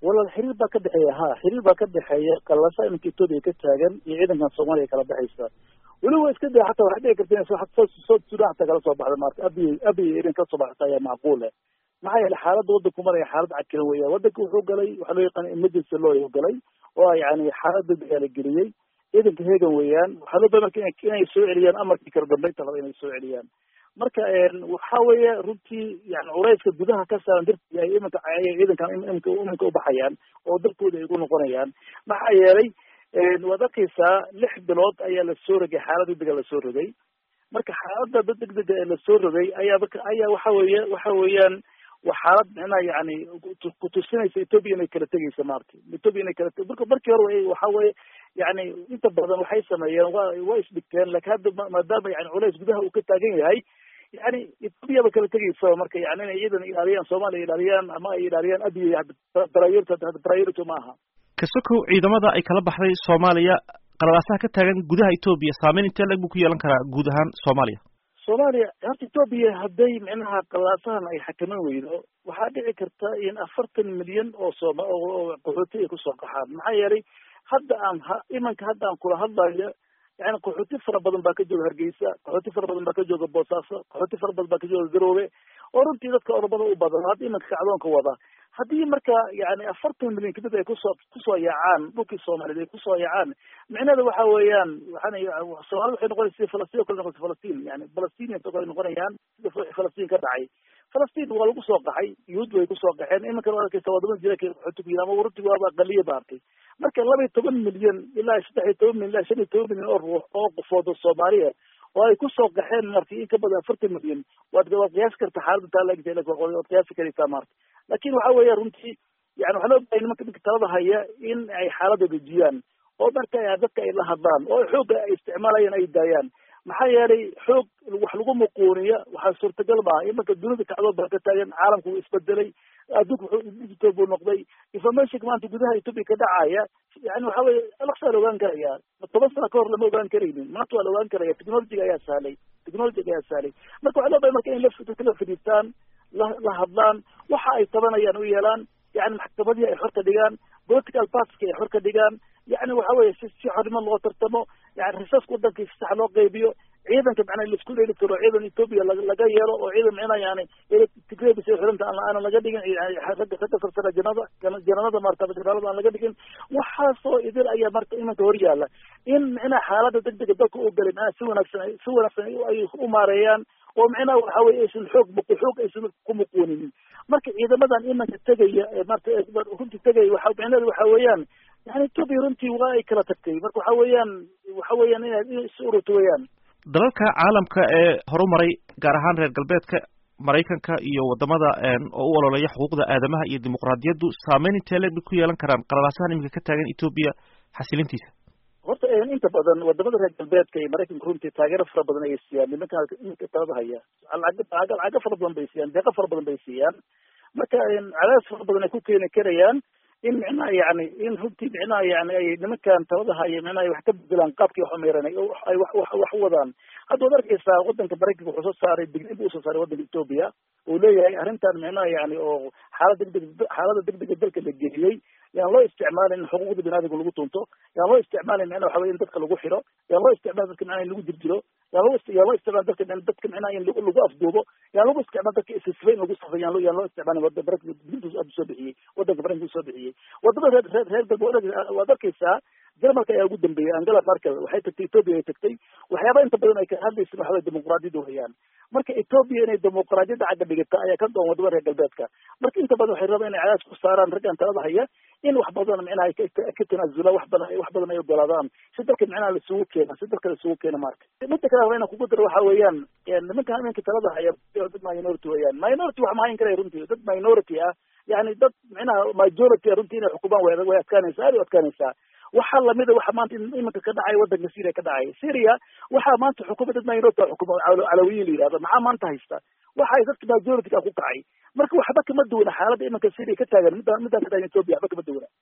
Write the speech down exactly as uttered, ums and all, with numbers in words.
wala xiriir baa ka dhexeeya ha xiriir baa ka dhexeeya qalasa iminka Ethiopia ka taagan iyo ciidankan Soomaaliya kala baxaysa wali way iska daa hatta waxa dhici karta in soo soo Suudaan ta kala soo baxda marka abi abi irin ka soo baxda ayaa macquul ah maxay yahay xaaladda waddanku maraya xaalad cakiran weeyaa waddanku wuxuu galay waxa loo yaqaan emergency law ayuu galay oo yani xaaladda dagaal geliyay ciidanka heegan weeyaan waxa loo baahan yahay inay soo celiyaan amarkii kala dambeynta laba inay soo celiyaan marka waxa weeye runtii yani culayska gudaha ka saaran dartii ay iminka ciidankan iminka iminka u baxayaan oo dalkooda ay ku noqonayaan maxaa yeelay waad arkaysaa lix bilood ayaa la soo rogay xaaladda dagaal la soo rogay marka xaaladda degdega ee la soo rogay ayaa ayaa waxa weeye waxa weeyaan waa xaalad micnaha yani kutusinaysa Ethiopia inay kala tegaysa maartay Ethiopia inay kala teg marka markii hore waxa weeye yani inta badan waxay sameeyeen waa waa isdhigteen laakiin hadda maadaama yani culays gudaha uu ka taagan yahay yani Ethiopia ba kala tegaysa marka yani inay ciidan ilaaliyaan Soomaaliya ilaaliyaan ama ay ilaaliyaan adiga priority priority ma aha kasokow ciidamada ay kala baxday Soomaaliya qalabaasaha ka taagan gudaha Ethiopia saameyn intee lag ku yeelan karaa guud ahaan Soomaaliya Soomaaliya horta Ethiopia hadday micnaha qalaasahan ay xakaman weydo waxaa dhici karta in afartan milyan oo Sooma oo qaxooti ay ku soo qaxaan maxaa yeelay hadda aan imanka hadda aan kula hadlayo yani qaxooti fara badan baa ka jooga Hargeysa qaxooti fara badan baa ka jooga Boosaaso qaxooti fara badan baa ka jooga Garowe oo runtii dadka Oromada u badan hadda imanka kacdoonka wada haddii marka yani afartan milyan kadib ay kusoo kusoo yaacaan dhulkii Soomaaliyeed ay kusoo yaacaan micnaheeda waxa weeyaan waxaana Soomaaliya waxay noqonaysaa Falastiin oo kale noqonaysa Falastiin yani Falastiin oo kale noqonayaan sida Falastiin ka dhacay Falastiin waa lagu soo qaxay yuhuud way ku soo qaxeen iminka waa arkaysa wadamo jira ka xutubiina ama ururti waa qaliye baartay marka laba iyo toban milyan ilaa saddex iyo toban milyan ilaa shan iyo toban milyan oo ruux oo qofood oo Soomaaliya oo ay ku soo qaxeen markii in ka badan afartan milyan waad waad qiyaas kartaa xaaladda taa laga jeedo waad qiyaas kartaa marka laakiin waxa weeye runtii yani waxa loo baahan nimanka dadka talada haya in ay xaaladda dejiyaan oo marka ay dadka ay la hadlaan oo xoogga ay isticmaalayaan ay daayaan maxaa yeelay xoog wax lagu muquuniya waxaa suurtagal ma ah imanka dunida kacdood baa ka taagan caalamku wuu isbedelay adduunku wuxuu digital buu noqday informationka maanta gudaha Ethiopia ka dhacaya yani waxa weeye alaqsa la ogaan karaya toban sano ka hor lama ogaan karaynin maanta waa la ogaan karaya technology ayaa sahlay technology ayaa sahlay marka waxa loo baahan marka in la kala fadhiistaan la la hadlaan waxa ay tabanayaan u yeelaan yani maxkamadii ay xorta dhigaan political parties ay xorka dhigaan yani waxa weeye si si xornimo loo tartamo yani risaas wadanka si sax loo qaybiyo ciidanka macnaha la isku dheeli karo ciidan Ethiopia laga yeelo oo ciidan macnaha yani Tigray si xiranta aan laga dhigin ragga ragga farsana janada janada martaba janada aan laga dhigin waxa soo idil ayaa marka imanka hor yaala in macnaha xaaladda degdega dalka u galay si wanaagsan si wanaagsan ay u maareeyaan oo macnaha waxa weeye aysan xoog buqo xoog aysan ku muquunin marka ciidamadan imanka tagaya marka runtii tagay waxa macnaheedu waxa weeyaan yani Ethiopia runtii waa ay kala tagtay marka waxa weeyaan waxa weeyaan inay is ururto weeyaan dalalka caalamka ee horumaray gaar ahaan reer galbeedka Mareykanka iyo wadamada oo u ololaya xuquuqda aadamaha iyo dimuqraadiyaddu saameyn intee leeg ku yeelan karaan qalabaasahan iminka ka taagan Ethiopia xasilintiisa horta inta badan wadamada reer galbeedka iyo Mareykanka runtii taageero fara badan ay siiyaan nimanka iminka talada haya lacag lacag fara badan bay siiyaan deeq fara badan bay siiyaan marka cadaadis fara badan ay ku keeni karayaan in macnaha yani in runtii macnaha yani ay nimankan talada haya macnaha wax ka bedelaan qaabkii wax umeeranay oo ay wax wax wax wadaan hadda waad arkaysaa wadanka Mareykanka wuxuu soo saaray digniin buu soo saaray wadanka Ethiopia uu leeyahay arrintan macnaha yani oo xaalad degdeg xaalada degdega dalka la geliyay yaan loo isticmaalin in xuquuqda bini'aadamka lagu tunto yaan loo isticmaalin macnaha waxa weeye in dadka lagu xiro yaan loo isticmaalin dadka macnaha in lagu jirjiro yaan loo yaan loo isticmaalin dadka dadka macnaha in lagu afduubo yaan lagu isticmaalin dadka isisfayn lagu safay yaan loo yaan loo isticmaalin wadanka Mareykanka digniintu aad soo bixiyay wadanka Mareykanka soo bixiyay wadamada reer reer galbeed waad arkaysaa Jarmalka ayaa ugu dambeeyay Angela Merkel waxay tagtay Ethiopia ay tagtay waxyaaba inta badan ay ka hadlayso waxa weeye dimuqraadiyadda weeyaan marka Ethiopia inay dimuqraadiyadda cagga dhigata ayaa ka doon wadamada reer galbeedka marka inta badan waxay rabaan inay cadaadis ku saaraan raggan talada haya in wax badan macnaha ay ka tanaasulaan wax badan wax badan ay ogolaadaan si dalka macnaha la isugu keeno si dalka la isugu keeno marka midda kale waa inaan kugu daro waxa weeyaan nimanka iminka talada haya dad minority weeyaan minority wax ma hayn karaya runtii dad minority ah yani dad macnaha majority runtii inay xukumaan way way adkaanaysaa aad u adkaanaysaa waxa lamida waxa maanta iminka ka dhacay wadanka Syria ka dhacay Syria waxa maanta xukuumadda minority xukuumo calawiyiin yiraahdo maxaa maanta haysta waxa ay dadka majority ka ku kacay marka waxba kama duwana xaaladda iminka Syria ka taagan midda midda ka taagan Ethiopia waxba kama duwana